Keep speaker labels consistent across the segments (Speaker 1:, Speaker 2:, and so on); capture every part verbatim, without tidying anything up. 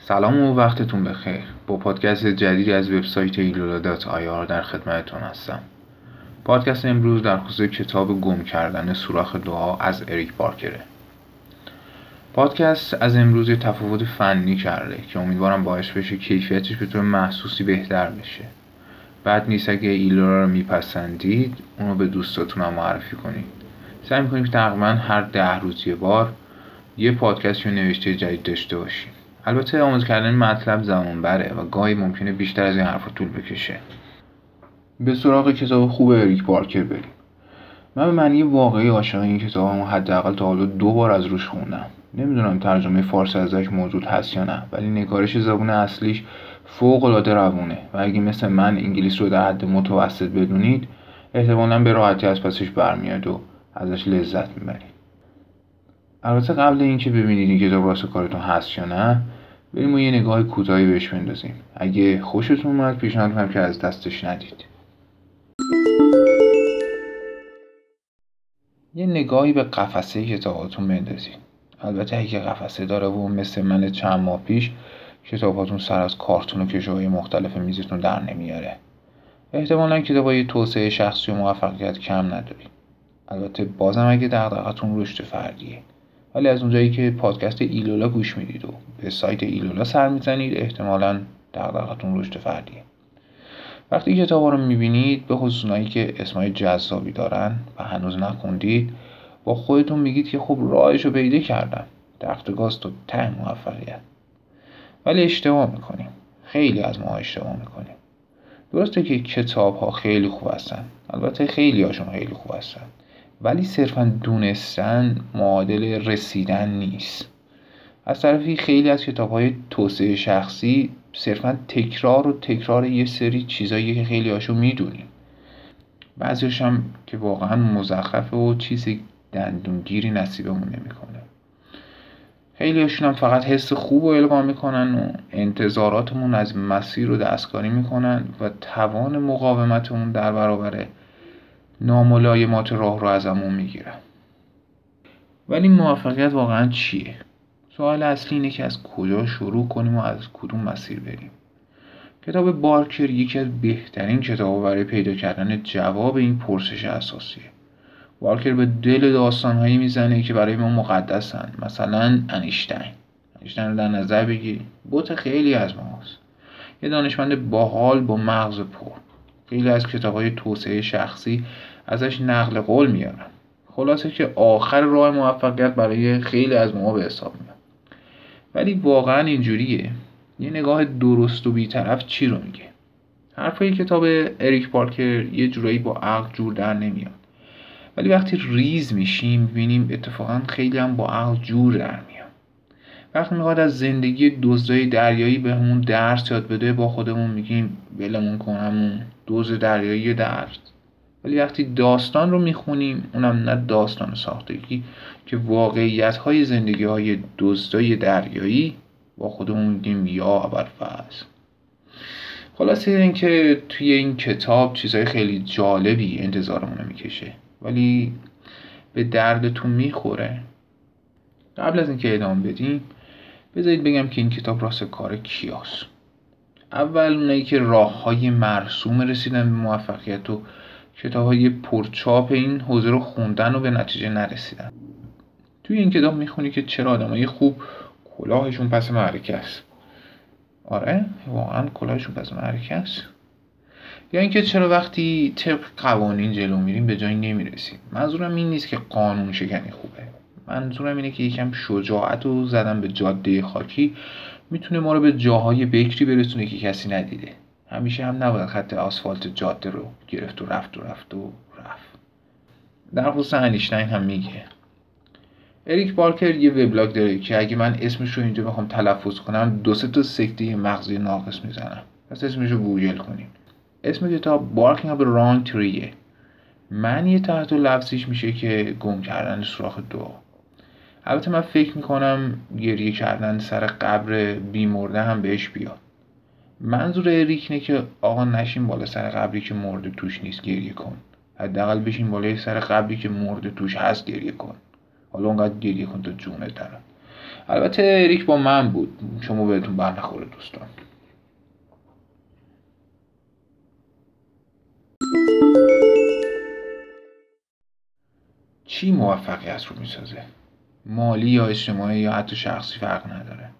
Speaker 1: سلام و وقتتون بخیر. با پادکست جدیدی از وبسایت ایلولا دات آی آر در خدمتتون هستم. پادکست امروز در خصوص کتاب گم کردن سوراخ دعا از اریک بارکره. پادکست از امروز یه تفاوت فنی کرده که امیدوارم باعث بشه کیفیتش به طور محسوسی بهتر بشه. بعد نیست اگه ایلولا رو میپسندید اونو به دوستاتون هم معرفی کنید. سعی میکنیم تقریبا هر ده روز یه بار یه پادکست یا نوشته جدید داشته باشیم. البته آموزش کردن مطلب زمان بره و گاهی ممکنه بیشتر از این حرفا طول بکشه. به سراغ کتاب خوب اریک بارکر بریم. من به معنی واقعی عاشق این کتابم و حداقل تا حالا دو بار از روش خوندم. نمیدونم ترجمه فارسی ازش موجود هست یا نه، ولی نگارش زبان اصلیش فوق العاده روونه و اگه مثل من انگلیس رو در حد متوسط بدونید احتمالاً به راحتی از پسش برمیاد و ازش لذت میبرید. البته قبل اینکه ببینید این کتاب راست کارتون هست یا نه، بریم و یه نگاه کوتاهی بهش بندازیم. اگه خوشتون اومد پیشنهاد می‌کنم که از دستش ندید. یه نگاهی به قفسه کتاباتون بندازید. البته اگه قفسه داره و مثل من چند ماه پیش کتاباتون سر از کارتون و کشوهای مختلف میزتون در نمیاره، احتمالاً کتابای توسعه شخصی و موفقیت کم ندارید. البته بازم اگه دغدغه‌تون رشد فردیه، ولی از اونجایی که پادکست ایلولا گوش میدید و به سایت ایلولا سر میزنید احتمالاً دغدغه‌تون رشد فردیه. وقتی کتابا رو میبینید، به خصوص اونایی که اسمای جذابی دارن و هنوز نخوندید، با خودتون میگید که خب راهشو پیدا کردم، تخت گاز تا ته موفقیت. ولی اشتباه میکنیم. خیلی از ما اشتباه میکنیم. درسته که کتاب ها خیلی خوب هستن، البته خیلی هاشون خیلی خوب هستن، ولی صرفا دونستن معادل رسیدن نیست. از طرفی خیلی از کتاب های توسعه شخصی صرفا تکرار و تکرار یه سری چیزایی که خیلی هاشو میدونیم، بعضیش هم که واقعا مزخرفه و چیزی دندونگیری نصیبمون نمیکنه. خیلی هاشون هم فقط حس خوب رو القا میکنن و انتظاراتمون از مسیر رو دستکاری میکنن و توان مقاومتمون در برابر ناملایمات راه رو ازمون میگیرن. ولی موفقیت واقعا چیه؟ سوال اصلی اینه که از کجا شروع کنیم و از کدوم مسیر بریم. کتاب بارکر یکی از بهترین کتاب‌ها برای پیدا کردن جواب این پرسش اساسیه. بارکر به دل داستان‌هایی میزنه که برای ما مقدسن. مثلا انیشتین. انیشتین رو در نظر بگیرید. بت خیلی از ماست. یه دانشمند باحال با مغز پر. خیلی از کتاب‌های توسعه شخصی ازش نقل قول میارن. خلاصه که آخر راه موفقیت برای خیلی از ما به حساب میاد. ولی واقعا اینجوریه؟ یه نگاه درست و بی‌طرف چی رو میگه؟ حرفای کتاب اریک بارکر یه جورایی با عقل جور در نمیاد، ولی وقتی ریز میشیم میبینیم اتفاقا خیلی هم با عقل جور در میاد. وقتی میخواد از زندگی دزدای دریایی به همون درس یاد بده، با خودمون میگیم ولمون کن، همون دزد دریایی درس. ولی وقتی داستان رو میخونیم، اونم نه داستان ساختگی که واقعیت‌های زندگی‌های دزدای دریایی، با خودمون میگیم یا ابوالفضل. خلاصه این که توی این کتاب چیزای خیلی جالبی انتظارمون میکشه، ولی به دردتون میخوره. قبل از اینکه ادامه بدیم بذارید بگم که این کتاب راست کار کیاست. اول اونایی که راه‌های مرسوم رسیدن به موفقیت و کتاب‌های پرچاپ این حوزه رو خوندن و به نتیجه نرسیدن. توی این کتاب میخونی که چرا آدمای خوب کلاهشون پس معرکه است. آره واقعا کلاهشون پس معرکه است. یا اینکه چرا وقتی طبق قوانین جلو میریم به جایی نمیرسیم. منظورم این نیست که قانون شکنی خوبه. منظورم اینه که یکم شجاعت و زدن به جاده خاکی میتونه ما رو به جاهای بکری برسونه که کسی ندیده. همیشه هم نباید خط آسفالت جاده رو گرفت و رفت و رفت و رفت. در خصوص انیشتین هم میگه. اریک بارکر یه وبلاگ داره که اگه من اسمش رو اینجا بخوام تلفظ کنم دو سه تا سکته مغزی ناقص میزنم. پس اسمش رو گوگل کنیم. اسم کتاب Barking Up the Wrong Tree. معنی تحت لفظیش میشه که گم کردن سوراخ دعا. البته من فکر میکنم گریه کردن سر قبر بیمرده هم بهش بیاد. منظور اریک اینه که آقا نشین بالا سر قبری که مرده توش نیست گریه کن. حداقل بشین بالای سر قبری که مرده توش هست گریه کن. حالا اونقدر گریه کن تا جونت درد. البته اریک با من بود، شما بهتون بر نخوره دوستان. چی موفقیت رو میسازه؟ مالی یا اجتماعی یا حتی شخصی فرق نداره.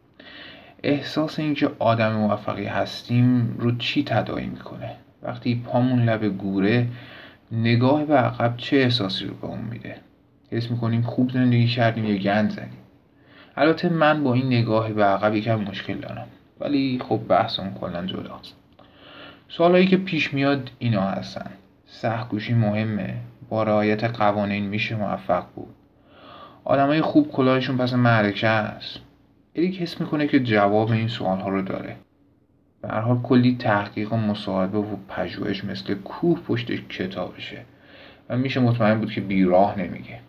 Speaker 1: احساس اینکه آدم موفقی هستیم رو چی تداعی میکنه؟ وقتی پامون لب گوره، نگاه به عقب چه احساسی رو به اون میده؟ حس میکنیم خوب زندگی کردیم یا گند زدیم؟ البته من با این نگاه به عقب یکم مشکل دارم، ولی خب بحثم کلا جداست. سوالایی که پیش میاد اینا هستن: سخت‌کوشی مهمه؟ با رعایت قوانین میشه موفق بود؟ آدمای خوب کلاهشون پس معرکه است؟ اریک حس میکنه که جواب این سوالها رو داره. به هر حال کلی تحقیق و مصاحبه و پژوهش مثل کوه پشت کتابشه و میشه مطمئن بود که بیراه نمیگه.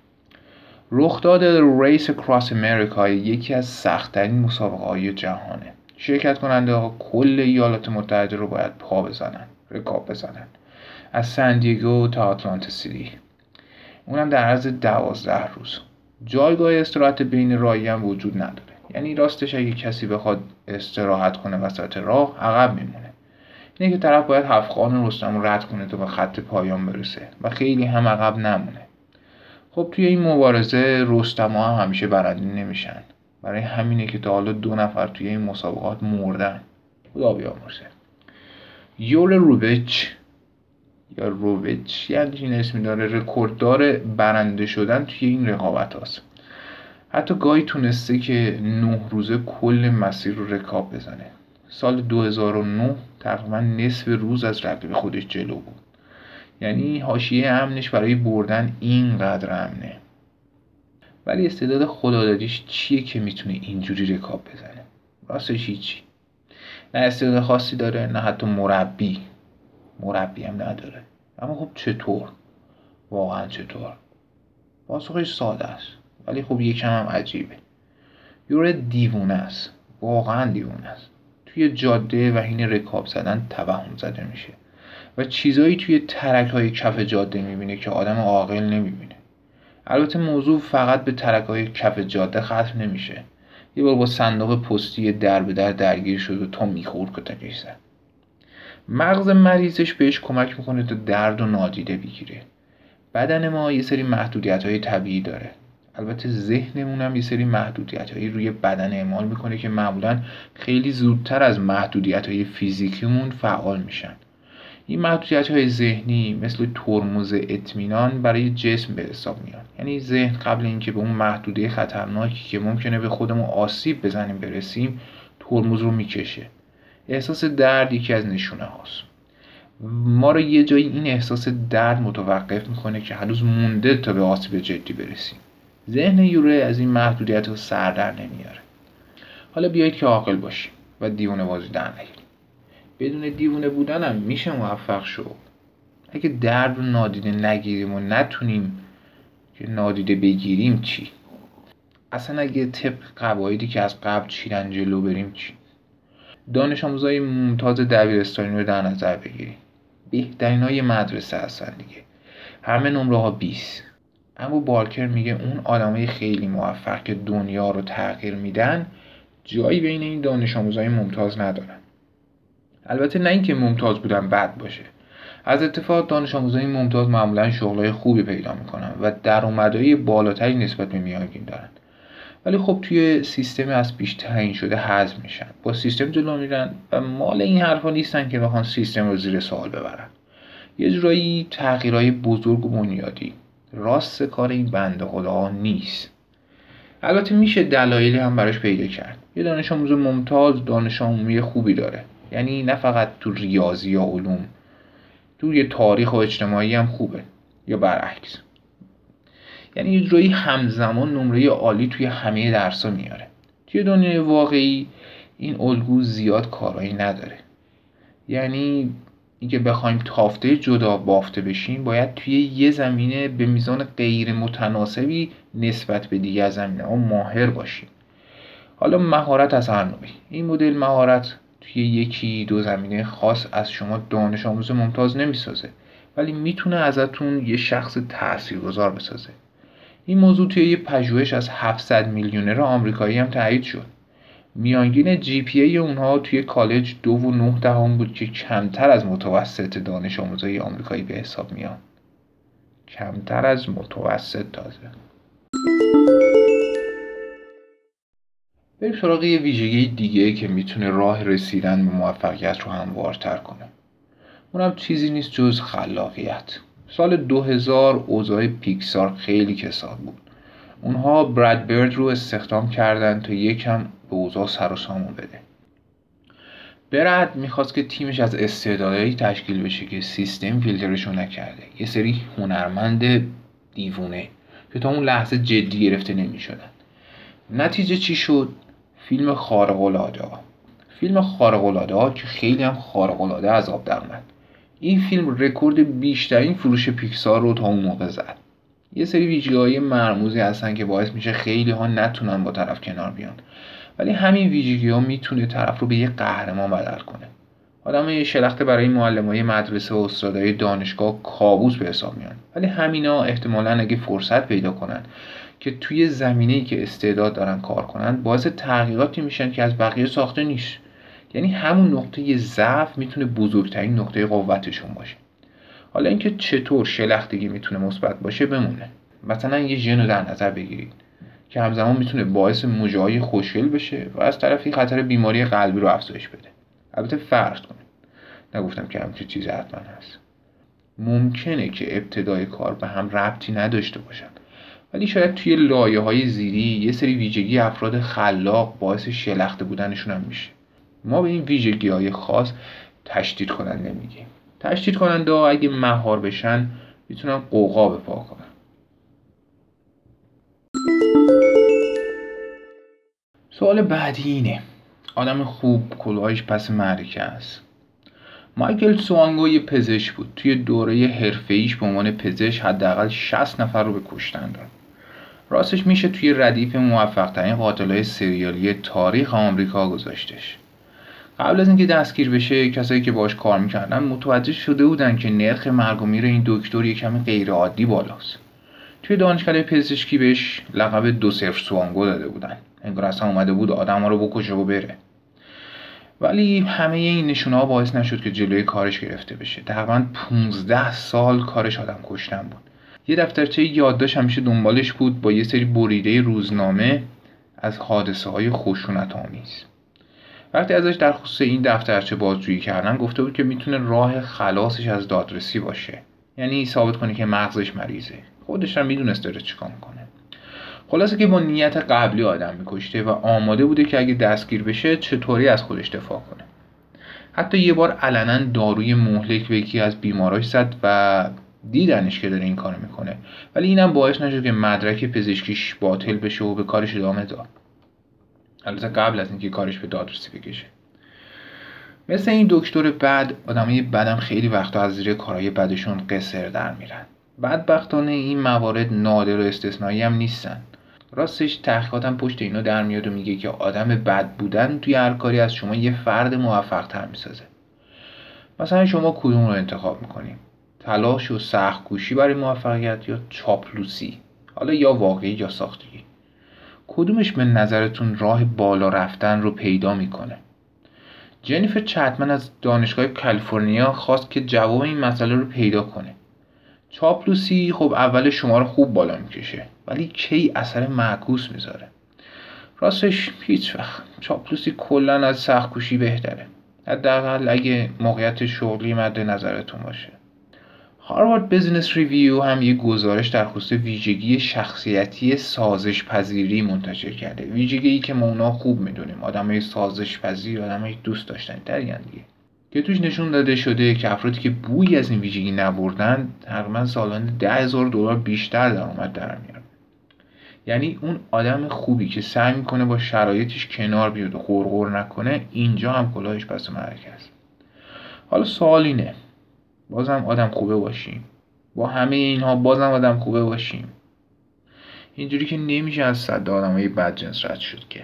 Speaker 1: رخداد ریس کراس امریکا یکی از سخت‌ترین مسابقه‌های جهانه. شرکت کننده ها کل ایالات متحده رو باید پا بزنن، رکاب بزنن، از سن دیگو تا آتلانتا سیتی، اونم در عرض دوازده روز. جایگاه استراحت بین راهی هم وجود نداره، یعنی راستش اگه کسی بخواد استراحت کنه وسط راه عقب میمونه. اینه که طرف باید هفت‌خوان رستم رو رد کنه تا به خط پایان برسه و خیلی هم عقب نمونه. خب توی این مبارزه رستم ها همیشه برنده نمیشن، برای همینه که تا حالا دو نفر توی این مسابقات مردن. خدا بیامرزه. یور روبچ یا روبچ یعنی این اسمی داره، رکورددار برنده شدن توی این رقابت هاست. حتی گاهی تونسته که نه روزه کل مسیر رو رکاب بزنه. سال دو هزار و نه تقریبا نصف روز از رقیب خودش جلو بود، یعنی حاشیه امنش برای بردن اینقدر امنه. ولی استعداد خدادادیش چیه که میتونه اینجوری رکاب بزنه؟ راستش هیچی. نه استعداد خاصی داره، نه حتی مربی مربی هم نداره. اما خب چطور؟ واقعا چطور؟ پاسخش ساده است، ولی خب یکم هم عجیبه. یوره دیوونه است، واقعا دیوونه است. توی جاده و حین رکاب زدن توهم زده میشه و چیزایی توی ترک‌های کف جاده میبینه که آدم عاقل نمیبینه. البته موضوع فقط به ترک‌های کف جاده ختم نمیشه. یه بار با صندوق پستی در به در درگیر شد و تا میخور کتکش زد. مغز مریضش بهش کمک میکنه تا درد و نادیده بگیره. بدن ما یه سری محدودیت‌های طبیعی داره. البته ذهنمون هم یه سری محدودیت‌هایی روی بدن اعمال میکنه که معمولاً خیلی زودتر از محدودیت‌های فیزیکیمون فعال میشن. این محدودیت‌های ذهنی مثل ترمز اطمینان برای جسم به حساب میاد. یعنی ذهن قبل اینکه به اون محدوده خطرناکی که ممکنه به خودمون آسیب بزنیم برسیم، ترمز رو میکشه. احساس درد یکی از نشونه هاست. ما رو یه جایی این احساس درد متوقف میکنه که هنوز مونده تا به آسیب جدی برسیم. ذهن یوره از این محدودیت رو سر در نمیاره. حالا بیایید که عاقل باشیم و دیوانه بازی در نگیریم. بدون دیوونه بودن هم میشه موفق شد. اگه درد رو نادیده نگیریم و نتونیم که نادیده بگیریم چی؟ اصلا اگه طبق قواعدی که از قبل چیدن جلو بریم چی؟ دانش آموزای ممتاز دبیرستانی رو در نظر بگیریم. بهترین های مدرسه هستن دیگه، همه نمره ها بیست. اما بارکر میگه اون آدمای خیلی موفق که دنیا رو تغییر میدن جایی بین این دانش آموزای ممتاز ندارن. البته نه اینکه ممتاز بودن بد باشه. از اتفاق دانش آموزای ممتاز معمولا شغلای خوبی پیدا میکنن و درآمدهای بالاتری نسبت به میانگین دارن. ولی خب توی سیستم از پیش تعیین شده حذف میشن، با سیستم جلو میرن و مال این حرفا نیستن که بخوان سیستم رو زیر سوال ببرن. یه جورایی تغییرهای بزرگ و بنیادی راست کار این بنده خدا نیست. البته میشه دلایلی هم براش پیدا کرد. یه دانش آموز ممتاز دانش عمومی خوبی داره، یعنی نه فقط تو ریاضی یا علوم، تو یه تاریخ و اجتماعی هم خوبه، یا برعکس. یعنی یه جورایی همزمان نمره عالی توی همه درس‌ها میاره. توی دنیای واقعی این الگو زیاد کارایی نداره. یعنی اینکه بخوایم تافته جدا بافته بشیم باید توی یه زمینه به میزان غیر متناسبی نسبت به دیگر زمینه‌ها ماهر باشیم. حالا مهارت از هر نوعی. این مدل مهارت توی یکی دو زمینه خاص از شما دانش آموز ممتاز نمیسازه، ولی میتونه ازتون یه شخص تاثیرگذار بسازه. این موضوع توی یه پژوهش از هفتصد میلیونر آمریکایی هم تایید شد. میانگین جی پی ای اونها توی کالج دو و نه دهم بود که کمتر از متوسط دانش آموزای آمریکایی به حساب میاد. کمتر از متوسط تازه. بریم سراغ یه ویژگی دیگه که میتونه راه رسیدن به موفقیت رو هموارتر کنه. اونم چیزی نیست جز خلاقیت. سال دو هزار اوضاع پیکسار خیلی کساد بود. اونها براد برد رو استخدام کردن تا یکم به اوضاع سر و سامون بده. براد میخواست که تیمش از استعدادایی تشکیل بشه که سیستم فیلترشون نکرده. یه سری هنرمند دیوونه که تا اون لحظه جدی گرفته نمیشدن. نتیجه چی شد؟ فیلم خارق‌العاده ها. فیلم خارق‌العاده ها که خیلی هم خارق‌العاده از آب در اومد. این فیلم رکورد بیشترین فروش پیکسار رو تا اون موقع زد. یه سری ویژگی‌های مرموزی هستن که باعث میشه خیلی ها نتونن با طرف کنار بیان. ولی همین ویژگی‌ها میتونه طرف رو به یه قهرمان بدل کنه. آدم شلخته برای معلمای مدرسه و استادای دانشگاه کابوس به حساب میان. ولی همینا احتمالاً اگه فرصت پیدا کنن که توی زمینه‌ای که استعداد دارن کار کنن، باعث تغییراتی میشن که از بقیه ساخته نیست. یعنی همون نقطه ضعف میتونه بزرگترین نقطه قوتشون باشه. حالا اینکه چطور شلختگی میتونه مثبت باشه بمونه. مثلا یه ژن رو در نظر بگیرید که همزمان میتونه باعث مژه‌های خوشگل بشه و از طرفی خطر بیماری قلبی رو افزایش بده. البته فرض کنید، نگفتم که همچین چیزی حتما هست. ممکنه که ابتدای کار به هم ربطی نداشته باشن، ولی شاید توی لایه‌های زیری یه سری ویژگی افراد خلاق باعث شلخته بودنشون هم میشه. ما به این ویژگی‌های خاص تشدید کننده میگیم. تشدید کننده ها اگه مهار بشن میتونن قوقا به پا کنن. سوال بعدی اینه: آدم خوب کلاهش پس معرکه است. مایکل سوانگو یه پزشک بود. توی دوره حرفه‌ایش به عنوان پزشک حداقل شصت نفر رو به کشتن داد. راستش میشه توی ردیف موفق‌ترین قاتلای سریالی تاریخ آمریکا گذاشتش. قبل از اینکه دستگیر بشه، کسایی که باهاش کار میکردن متوجه شده بودن که نرخ مرگ و میر این دکتر یه کمی غیر عادی بالاست. توی دانشکده پزشکی بهش لقب دو صفر سوانگو داده بودن. انگار اصلا اومده بود آدم‌ها رو بکشه و بره. ولی همه این نشونه‌ها باعث نشد که جلوی کارش گرفته بشه. تقریباً پونزده سال کارش آدم کشتن بود. یه دفترچه یادداشت همیشه دنبالش بود با یه سری بریده روزنامه از حادثه‌های خشونت‌آمیز. وقتی ازش در خصوص این دفترچه بازجویی کردن، گفته بود که میتونه راه خلاصش از دادرسی باشه. یعنی ثابت کنه که مغزش مریضه. خودش هم میدونست داره چیکار میکنه. خلاصه که با نیت قبلی آدم میکشته و آماده بوده که اگه دستگیر بشه چطوری از خودش دفاع کنه. حتی یه بار علنا داروی مهلک به یکی از بیماراش زد و دیدنش که داره این کارو میکنه. ولی اینم باعث نشد که مدرک پزشکیش باطل بشه و به کارش ادامه داد. البته قبل از اینکه کارش به دادرسی بکشه. مثل این دکتر بد، آدمای بدم خیلی وقتا از زیر کارهای بدشون قصر در میرن. بدبختانه این موارد نادر و استثنایی هم نیستن. راستش تحقیقاتم پشت اینو در میاد و میگه که آدم بد بودن توی هر کاری از شما یه فرد موفق تر میسازه. مثلا شما کدوم رو انتخاب میکنیم؟ تلاش و سخت کوشی برای موفقیت یا چاپلوسی؟ حالا یا واقعی یا ساختگی. کدومش به نظرتون راه بالا رفتن رو پیدا میکنه؟ جنیفر چتمن از دانشگاه کالیفرنیا خواست که جواب این مسئله رو پیدا کنه. چاپلوسی خب اول شما رو خوب بالا میکشه، ولی کی اثر معکوس میذاره؟ راستش هیچ وقت. چاپلوسی کلا از سخت کوشی بهتره، حداقل اگه موقعیت شغلی مد نظرتون باشه. هاروارد بیزنس ریویو هم یه گزارش در خصوص ویژگی شخصیتی سازش پذیری منتشر کرده. ویژگی که ما اونا خوب میدونیم، آدمای سازش پذیر، آدمای دوست داشتنی ترین دیگه، که توش نشون داده شده که افرادی که بویی از این ویژگی نبردن تقریبا سالانه ده هزار دلار بیشتر درآمد در میارن. یعنی اون آدم خوبی که سعی میکنه با شرایطش کنار بیاد و غرغر نکنه، اینجا هم کلاهش پس معرکه است. حالا سوال اینه: بازم آدم خوبه باشیم؟ با همه اینها بازم آدم خوبه باشیم؟ اینجوری که نمیشه از صد آدمای بدجنس رد شد که.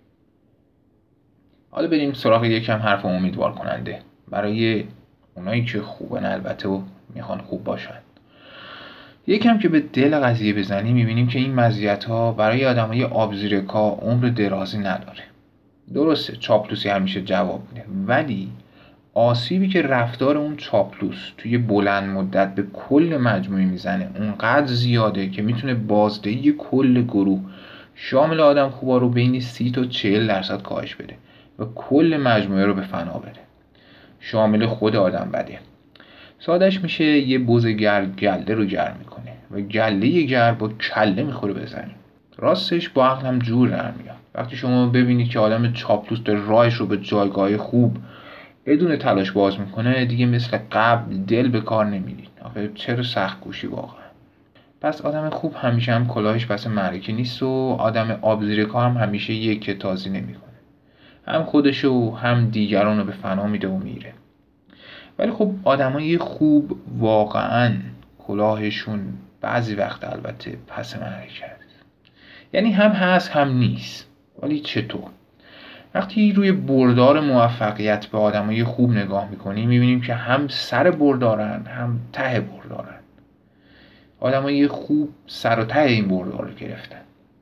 Speaker 1: حالا بریم سراغ یکم حرف امیدوار کننده برای اونایی که خوبن البته و میخوان خوب باشن. یکم که به دل قضیه بزنیم میبینیم که این مزیت‌ها برای آدمای آبزیرکا عمر درازی نداره. درسته چاپلوسی همیشه جواب میده، ولی آسیبی که رفتار اون چاپلوس توی بلند مدت به کل مجموعه میزنه اونقدر زیاده که میتونه بازدهی کل گروه شامل آدم خوبا رو بین سی تا چهل درصد کاهش بده و کل مجموعه رو به فنا بده، شامل خود آدم بده. سادش میشه یه بز گرد گله رو گرم میکنه و گله گرد با کله میخوره بزنیم. راستش با عقلم جور در میاد وقتی شما ببینید که آدم چاپلوس داره راهش رو به جایگاه خوب بدون تلاش باز میکنه، دیگه مثل قبل دل به کار نمیدید. آخه چرا سخت کوشی واقعا؟ پس آدم خوب همیشه هم کلاهش پس معرکه نیست و آدم آبزیرکا هم همیشه یک تازی نمیکنه، هم خودشو هم دیگران رو به فنا میده و میره. ولی خب آدمای خوب واقعا کلاهشون بعضی وقت البته پس معرکه است، یعنی هم هست هم نیست. ولی چطور؟ وقتی روی بردار موفقیت به آدمای خوب نگاه میکنیم میبینیم که هم سر بردارن هم ته بردارن. آدمای خوب سر و ته این بردار رو گرفتن.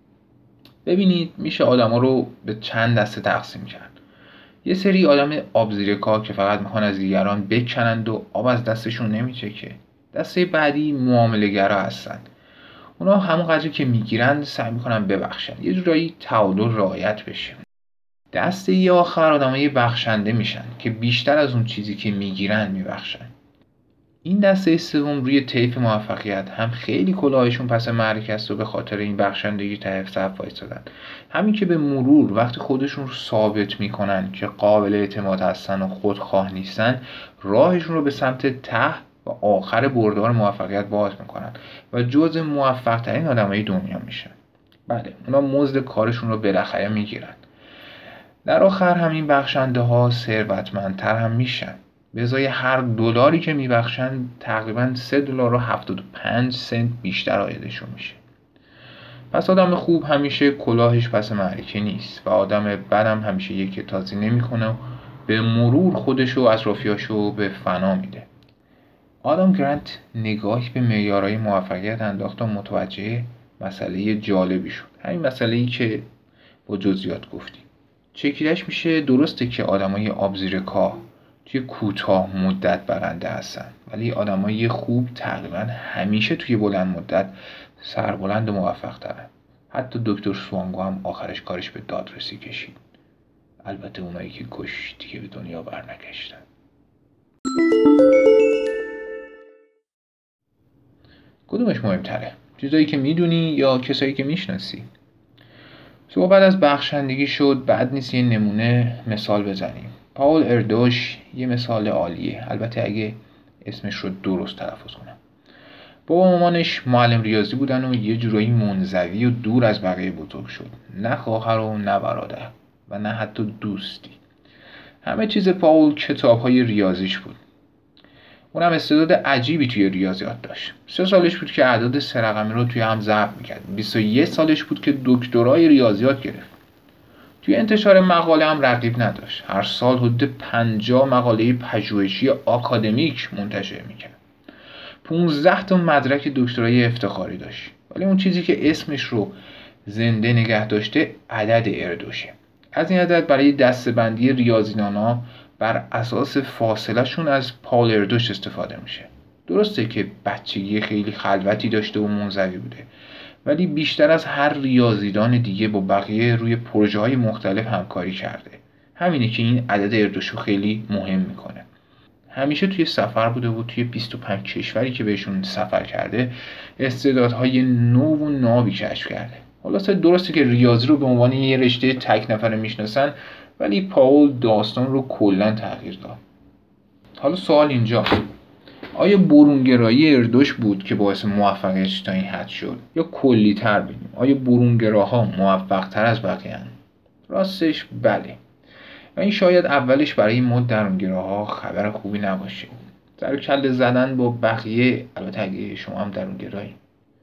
Speaker 1: ببینید میشه آدما رو به چند دسته تقسیم کرد. یه سری آدم آبزیرکا که فقط میخوان از دیگران بکنند و آب از دستشون نمیچکه. دسته بعدی معامله‌گرا هستن. اونا همون قدری که میگیرن سعی میکنن ببخشن، یه جورایی تعادل رعایت بشه. دسته ای آخر آدمای بخشنده میشن که بیشتر از اون چیزی که میگیرن میبخشن. این دسته سوم روی طیف موفقیت هم خیلی کلاهشون پس معرکه است و به خاطر این بخشندگی ته صف وایسادن. همین که به مرور وقتی خودشون رو ثابت میکنن که قابل اعتماد هستن و خودخواه نیستن، راهشون رو به سمت ته و آخر بردار موفقیت باز میکنن و جزء موفق ترین آدمای دنیا میشن. بله، اونا مزد کارشون رو بالاخره میگیرن. در آخر همین بخشنده ها ثروتمندتر هم میشن. به ازای هر دلاری که میبخشن تقریبا سه دلار و هفتاد و پنج سنت بیشتر عایدشون میشه. پس آدم خوب همیشه کلاهش پس معرکه نیست و آدم بد هم همیشه یک تازی نمیکنه و به مرور خودشو و اطرافیاشو به فنا میده. آدم گرانت نگاهی به معیارهای موفقیت انداخت و متوجه مسئله جالبی شد. همین مسئله‌ای که با جزئیات گفتیم. چکیدش میشه درسته که آدمای آبزیرکا توی کوتاه مدت برنده هستن، ولی آدمای خوب تقریبا همیشه توی بلند مدت سربلند و موفق ترن. حتی دکتر سوانگو هم آخرش کارش به دادرسی کشید. البته اونایی که کش دیگه به دنیا برنگشتن. کدومش مهمتره؟ چیزایی که میدونی یا کسایی که میشناسی؟ صحبت از بخشندگی شد، بعد نیست یه نمونه مثال بزنیم. پاول اردوش یه مثال عالیه، البته اگه اسمش رو درست تلفظ کنم. بابا مامانش معلم ریاضی بودن و یه جورایی منزوی و دور از بقیه بزرگ شد. نه خواهر و نه برادر و نه حتی دوستی. همه چیز پاول کتاب‌های ریاضیش بود. اونم استعداد عجیبی توی ریاضیات داشت. سه سالش بود که اعداد سه رقمی رو توی هم ضرب میکرد. بیست و یک سالش بود که دکترای ریاضیات گرفت. توی انتشار مقاله هم رقیب نداشت. هر سال حدود پنجاه مقاله پژوهشی آکادمیک منتشر میکرد. پانزده تا مدرک دکترای افتخاری داشت. ولی اون چیزی که اسمش رو زنده نگه داشته عدد اردوشه. از این عدد برای دسته‌بندی ریاضیدان‌ها بر اساس فاصله شون از پاول اردوش استفاده میشه. درسته که بچگی خیلی خلوتی داشته و منزوی بوده، ولی بیشتر از هر ریاضیدان دیگه با بقیه روی پروژه های مختلف همکاری کرده. همینه که این عدد اردوشو خیلی مهم میکنه. همیشه توی سفر بوده و توی بیست و پنج کشوری که بهشون سفر کرده استعدادهای نو و نابی کشف کرده. خلاصه درسته که ریاضی رو به عنوان یه رشته تک نفره میشناسن، ولی پاول داستان رو کلاً تغییر داد. حالا سوال اینجا، آیا برونگرایی اردوش بود که باعث موفقیتش تا این حد شد یا کلی تر بگیم آیا برونگراها موفق تر از بقیه هن؟ راستش بله، و این شاید اولش برای ما درونگراها خبر خوبی نباشه. سر کله زدن با بقیه، البته اگه شما هم درونگرایی،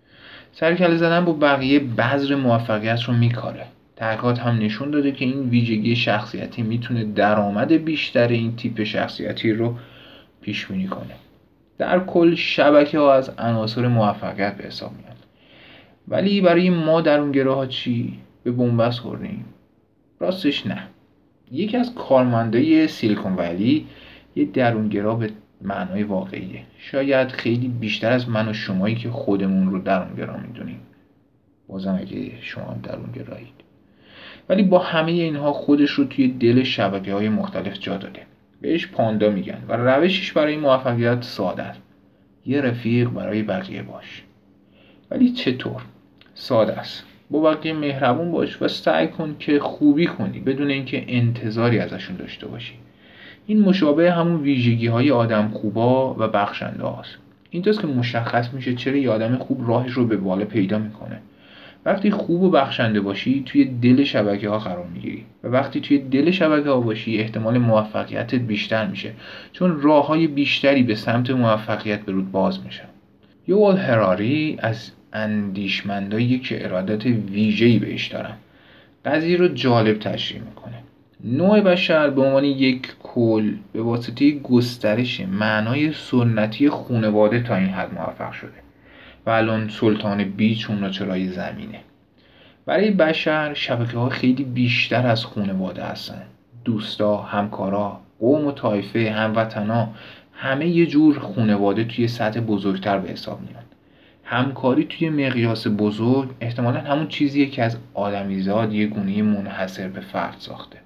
Speaker 1: سر کله زدن با بقیه بذر موفقیت رو میکاره. تحقیقات هم نشون داده که این ویژگی شخصیتی میتونه درآمد بیشتر این تیپ شخصیتی رو پیش بینی کنه. در کل شبکه ها از عناصر موفقیت به حساب میاد. ولی برای ما درونگراها چی؟ به بنبست خوردیم؟ راستش نه. یکی از کارمندای سیلیکون ولی یه درونگرا به معنای واقعیه. شاید خیلی بیشتر از من و شمایی که خودمون رو درونگرا میدونیم. بازم اگه شما درونگرایید. ولی با همه اینها خودش رو توی دل شبکه‌های مختلف جا داده. بهش پاندا میگن و روشش برای موفقیت ساده است. یه رفیق برای بقیه باش. ولی چطور؟ ساده است. با بقیه مهربون باش و سعی کن که خوبی کنی بدون اینکه انتظاری ازشون داشته باشی. این مشابه همون ویژگی‌های آدم خوبا و بخشنده هاست. اینجاست که مشخص میشه چرا یه آدم خوب راهش رو به بالا پیدا میکنه. وقتی خوب و بخشنده باشی توی دل شبکه ها قرار میگیری و وقتی توی دل شبکه ها باشی احتمال موفقیتت بیشتر میشه، چون راه های بیشتری به سمت موفقیت به رود باز میشن. یوال هراری از اندیشمندایی که ارادت ویژه‌ای بهش دارن قضیه رو جالب تشریح میکنه. نوع بشر به عنوان یک کل به واسطه گسترش معنای سنتی خانواده تا این حد موفق شده و الان سلطان بیچ اون چرای زمینه. برای بشر شبکه ها خیلی بیشتر از خانواده هستن. دوستا، همکارا، قوم و طایفه، هموطنا، همه یه جور خانواده توی سطح بزرگتر به حساب میان. همکاری توی مقیاس بزرگ احتمالاً همون چیزیه که از آدمیزاد یه گونه منحصر به فرد ساخته.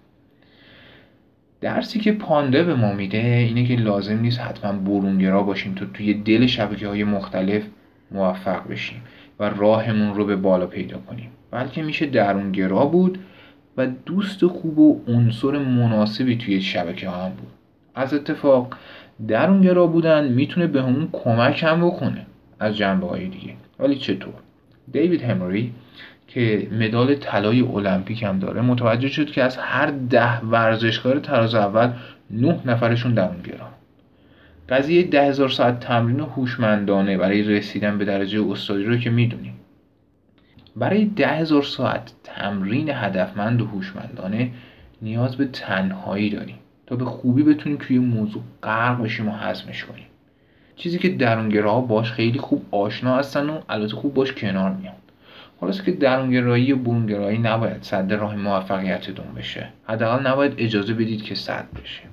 Speaker 1: درسی که پاندا به ما میده اینه که لازم نیست حتما برونگرا باشیم تا توی دل شبکه‌های مختلف موفق بشیم و راهمون رو به بالا پیدا کنیم، بلکه میشه درونگرا بود و دوست خوب و عنصر مناسبی توی شبکه ها هم بود. از اتفاق درونگرا بودن میتونه به همون کمک هم بکنه از جنبه های دیگه. ولی چطور؟ دیوید همری که مدال طلای المپیک هم داره متوجه شد که از هر ده ورزشکار تراز اول نه نفرشون درونگرا. قضیه ده هزار ساعت تمرین هوشمندانه برای رسیدن به درجه استادی رو که میدونیم. برای ده هزار ساعت تمرین هدفمند و هوشمندانه نیاز به تنهایی داریم تا به خوبی بتونیم توی موضوع غرق بشیم و هضمش کنیم. چیزی که درونگراها باش خیلی خوب آشنا هستن و البته خوب باش کنار میان. خلاصه که درونگرایی و برونگرایی نباید سد راه موفقیتتون بشه. حداقل نباید اجازه بدید که سد بشه.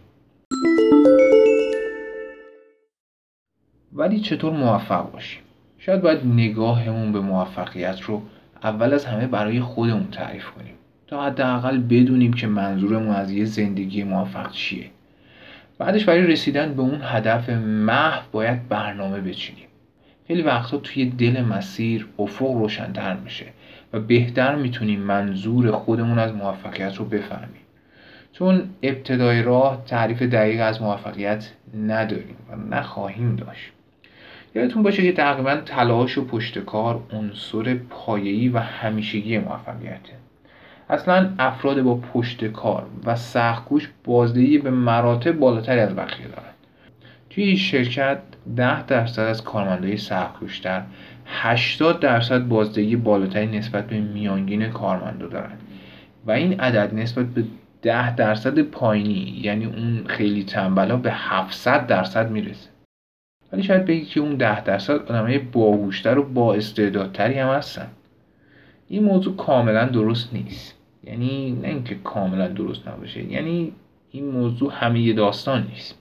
Speaker 1: ولی چطور موفق باشیم؟ شاید باید نگاهمون به موفقیت رو اول از همه برای خودمون تعریف کنیم تا حداقل بدونیم که منظورمون از یه زندگی موفق چیه. بعدش برای رسیدن به اون هدف محو باید برنامه بچینیم. خیلی وقتا توی دل مسیر افق روشن‌تر میشه و بهتر میتونیم منظور خودمون از موفقیت رو بفهمیم، چون ابتدای راه تعریف دقیق از موفقیت نداریم و نخواهیم داشت. یادتون باشه که تقریبا تلاش و پشتکار عنصر پایه‌ای و همیشگی موفقیته. اصلا افراد با پشتکار و سخت‌کوش بازدهی به مراتب بالاتری از بقیه دارن. توی این شرکت ده درصد از کارمندای سخت‌کوش‌تر هشتاد درصد بازدهی بالاتری نسبت به میانگین کارمندا دارن و این عدد نسبت به ده درصد پایینی، یعنی اون خیلی تنبلا، به هفتصد درصد میرسه. ولی شاید بگی که اون ده درصد آدمای باهوشتر و با استعدادتری هم هستن. این موضوع کاملا درست نیست. یعنی نه اینکه کاملا درست نباشه، یعنی این موضوع همه ی داستان نیست.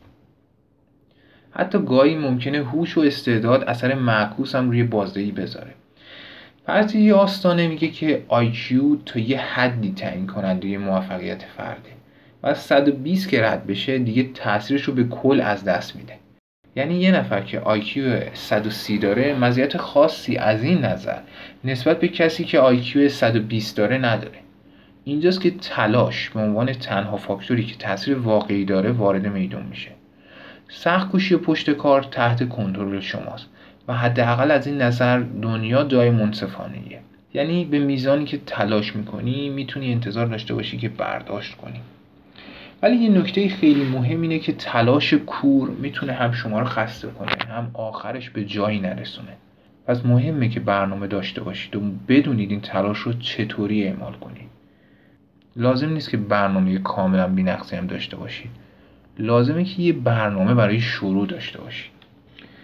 Speaker 1: حتی گاهی ممکنه هوش و استعداد اثر معکوس هم روی بازدهی بذاره. پس یه آستانه میگه که آی کیو تا یه حدی تعیین کننده موفقیت فرده و از صد و بیست که رد بشه دیگه تاثیرش رو به کل از دست میده. یعنی یه نفر که آی کیو صد و سی داره مزیت خاصی از این نظر نسبت به کسی که آی کیو صد و بیست داره نداره. اینجاست که تلاش به عنوان تنها فاکتوری که تاثیر واقعی داره وارد میدون میشه. سخت‌کوشی و پشت کار تحت کنترل شماست و حداقل از این نظر دنیا جای منصفانه‌ایه. یعنی به میزانی که تلاش میکنی میتونی انتظار داشته باشی که برداشت کنی. ولی یه نکته خیلی مهم اینه که تلاش کور میتونه هم شما رو خسته کنه هم آخرش به جایی نرسونه. پس مهمه که برنامه داشته باشید و بدونید این تلاش رو چطوری اعمال کنید. لازم نیست که برنامه کاملا بی‌نقصی هم داشته باشید. لازمه که یه برنامه برای شروع داشته باشید.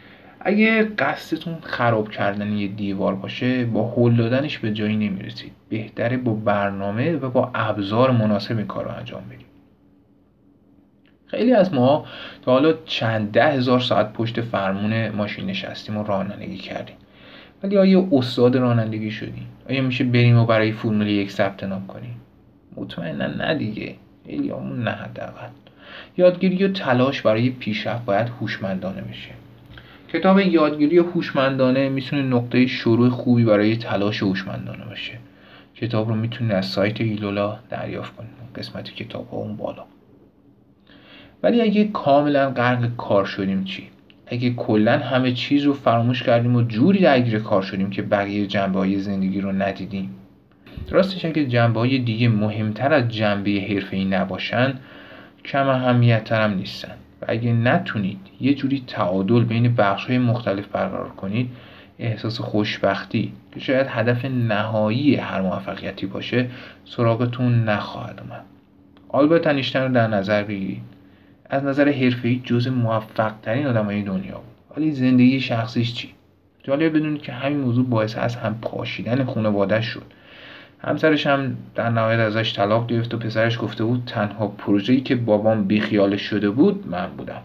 Speaker 1: اگه قصدتون خراب کردن یه دیوار باشه، با هل دادنش به جایی نمیرسید. بهتره با برنامه و با ابزار مناسب این کار رو انجام بدید. خیلی از ما تا حالا چند ده هزار ساعت پشت فرمون ماشین نشستیم و رانندگی کردیم، ولی آیا استاد رانندگی شدیم؟ آیا میشه بریم و برای فرمول یک ثبت نام کنیم؟ مطمئنا نه دیگه. خیلیامون نه حداقل. یادگیری و تلاش برای پیشرفت باید هوشمندانه بشه. کتاب یادگیری هوشمندانه میتونه نقطه شروع خوبی برای تلاش هوشمندانه باشه. کتاب رو میتونید از سایت ایلولا دریافت کنید، قسمت کتاب ها اون بالا. ولی اگه کاملا غرق کار شدیم چی؟ اگه کلا همه چیز رو فراموش کردیم و جوری درگیر کار شدیم که بقیه جنبه‌های زندگی رو ندیدیم؟ راستش اگه جنبه‌های دیگه مهمتر از جنبه حرفه‌ای نباشن، کم اهمیت‌تر هم نیستن. و اگه نتونید یه جوری تعادل بین بخش‌های مختلف برقرار کنید، احساس خوشبختی که شاید هدف نهایی هر موفقیتی باشه سراغتون نخواهد اومد. آلبرت انیشتین رو در نظر بگیرید. از نظر حرفه‌ای جزو موفق‌ترین آدمای دنیا بود، ولی زندگی شخصیش چی؟ جالب بدونید که همین موضوع باعث از هم پاشیدن خانواده‌اش شد. همسرش هم در نهایت ازش طلاق گرفت و پسرش گفته بود تنها پروژه‌ای که بابام بیخیالش شده بود من بودم.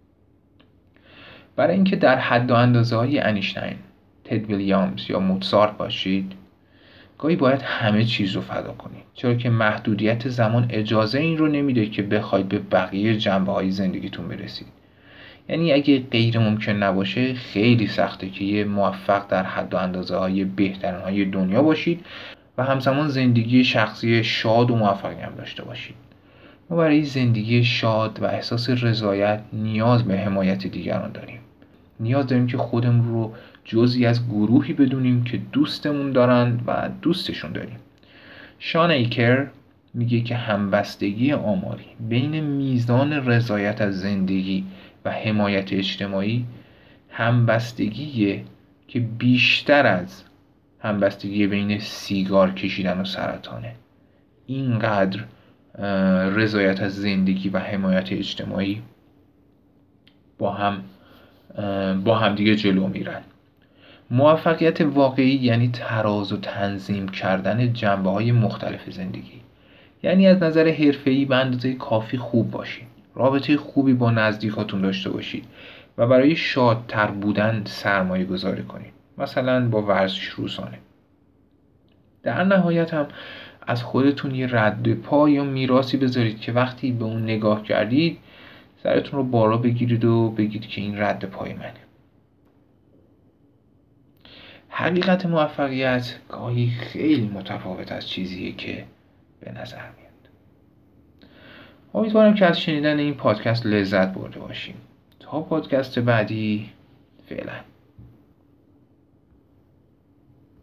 Speaker 1: برای اینکه در حد و اندازه‌های انیشتین، تد ویلیامز یا موزارت باشید، گاهی باید همه چیز رو فدا کنید، چرا که محدودیت زمان اجازه این رو نمیده که بخواید به بقیه جنبه‌های زندگیتون برسید. یعنی اگه غیر ممکن نباشه، خیلی سخته که یه موفق در حد و اندازه‌های بهترین‌های دنیا باشید و همزمان زندگی شخصی شاد و موفقی هم داشته باشید. ما برای زندگی شاد و احساس رضایت نیاز به حمایت دیگران داریم. نیاز داریم که خودمون رو جزئی از گروهی بدونیم که دوستمون دارن و دوستشون داریم. شان ایکر میگه که همبستگی آماری بین میزان رضایت از زندگی و حمایت اجتماعی همبستگیه که بیشتر از همبستگی بین سیگار کشیدن و سرطانه. اینقدر رضایت از زندگی و حمایت اجتماعی با هم با هم دیگه جلو میرن. موفقیت واقعی یعنی تراز و تنظیم کردن جنبه‌های مختلف زندگی. یعنی از نظر حرفه‌ای به اندازه کافی خوب باشید، رابطه خوبی با نزدیکاتون داشته باشید و برای شادتر بودن سرمایه گذاری کنید، مثلا با ورزش روزانه. در نهایت هم از خودتون یه رد پا یا میراثی بذارید که وقتی به اون نگاه کردید سرتون رو بالا بگیرید و بگید که این رد پای منه. حقیقت موفقیت گاهی خیلی متفاوت از چیزیه که به نظر میاد. امیدوارم که از شنیدن این پادکست لذت برده باشیم. تا پادکست بعدی، فعلا.